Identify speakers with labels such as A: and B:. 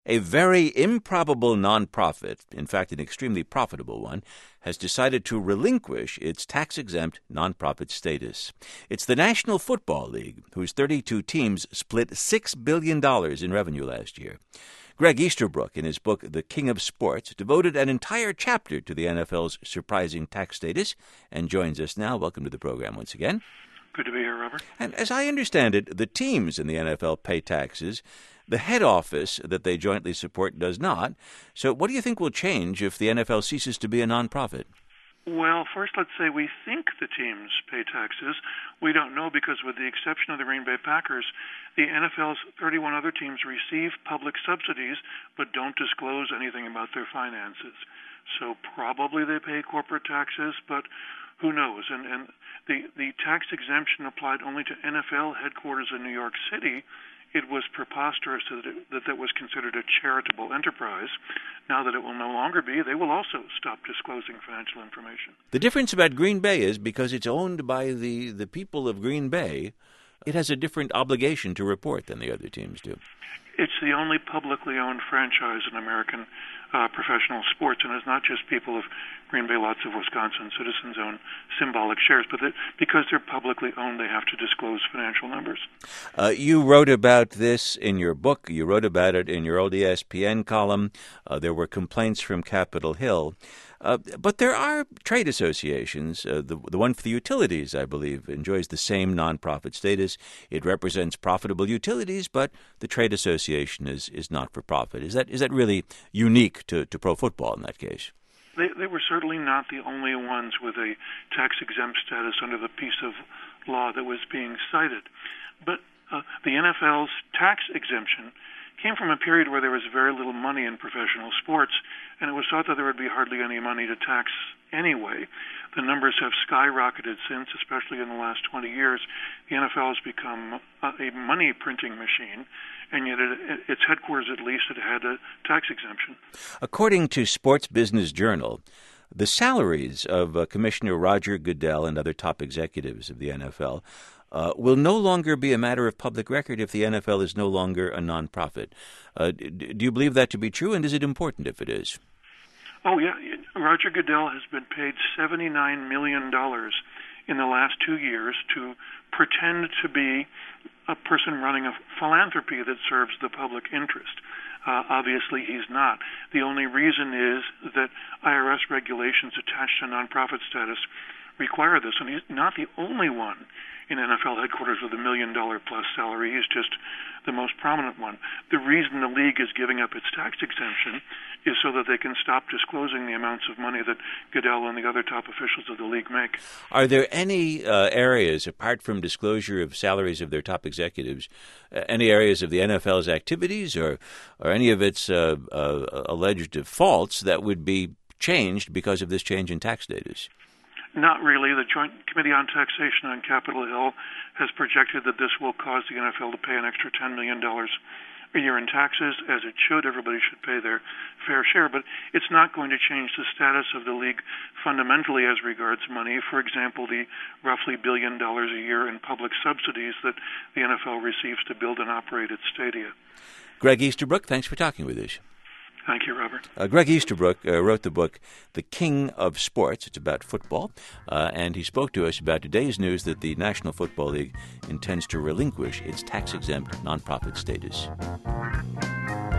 A: A very improbable nonprofit, in fact an extremely profitable one, has decided to relinquish its tax-exempt nonprofit status. It's the National Football League, whose 32 teams split $6 billion in revenue last year. Greg Easterbrook, in his book The King of Sports, devoted an entire chapter to the NFL's surprising tax status and joins us now. Welcome to the program once again.
B: Good to be here, Robert.
A: And as I understand it, the teams in the NFL pay taxes. The head office that they jointly support does not. So what do you think will change if the NFL ceases to be a nonprofit?
B: Well, first let's say we think the teams pay taxes. We don't know because with the exception of the Green Bay Packers, the NFL's 31 other teams receive public subsidies but don't disclose anything about their finances. So probably they pay corporate taxes, but who knows? And the tax exemption applied only to NFL headquarters in New York City. It was preposterous that was considered a charitable enterprise. Now that it will no longer be, they will also stop disclosing financial information.
A: The difference about Green Bay is because it's owned by the people of Green Bay, it has a different obligation to report than the other teams do.
B: It's the only publicly owned franchise in American professional sports, and it's not just people of Green Bay, lots of Wisconsin citizens own symbolic shares, but because they're publicly owned, they have to disclose financial numbers.
A: You wrote about this in your book. You wrote about it in your old ESPN column. There were complaints from Capitol Hill. But there are trade associations. The one for the utilities, I believe, enjoys the same nonprofit status. It represents profitable utilities, but the trade association is not for profit. Is that really unique to pro football in that case?
B: They were certainly not the only ones with a tax-exempt status under the piece of law that was being cited. But the NFL's tax exemption came from a period where there was very little money in professional sports, and it was thought that there would be hardly any money to tax anyway. The numbers have skyrocketed since, especially in the last 20 years. The NFL has become a money-printing machine, and yet its headquarters, at least, it had a tax exemption.
A: According to Sports Business Journal, the salaries of Commissioner Roger Goodell and other top executives of the NFL will no longer be a matter of public record if the NFL is no longer a nonprofit. Do you believe that to be true, and is it important if it is?
B: Oh, yeah. Roger Goodell has been paid $79 million in the last 2 years to pretend to be a person running a philanthropy that serves the public interest. Obviously, he's not. The only reason is that IRS regulations attached to nonprofit status require this, and he's not the only one in NFL headquarters with $1 million plus salary. He's just the most prominent one. The reason the league is giving up its tax exemption is so that they can stop disclosing the amounts of money that Goodell and the other top officials of the league make.
A: Are there any areas, apart from disclosure of salaries of their top executives, any areas of the NFL's activities or any of its alleged faults that would be changed because of this change in tax status?
B: Not really. The Joint Committee on Taxation on Capitol Hill has projected that this will cause the NFL to pay an extra $10 million a year in taxes, as it should. Everybody should pay their fair share, but it's not going to change the status of the league fundamentally as regards money. For example, the roughly $1 billion a year in public subsidies that the NFL receives to build and operate its stadia.
A: Greg Easterbrook, thanks for talking with us.
B: Thank you, Robert.
A: Greg Easterbrook wrote the book The King of Sports. It's about football, and he spoke to us about today's news that the National Football League intends to relinquish its tax-exempt nonprofit status.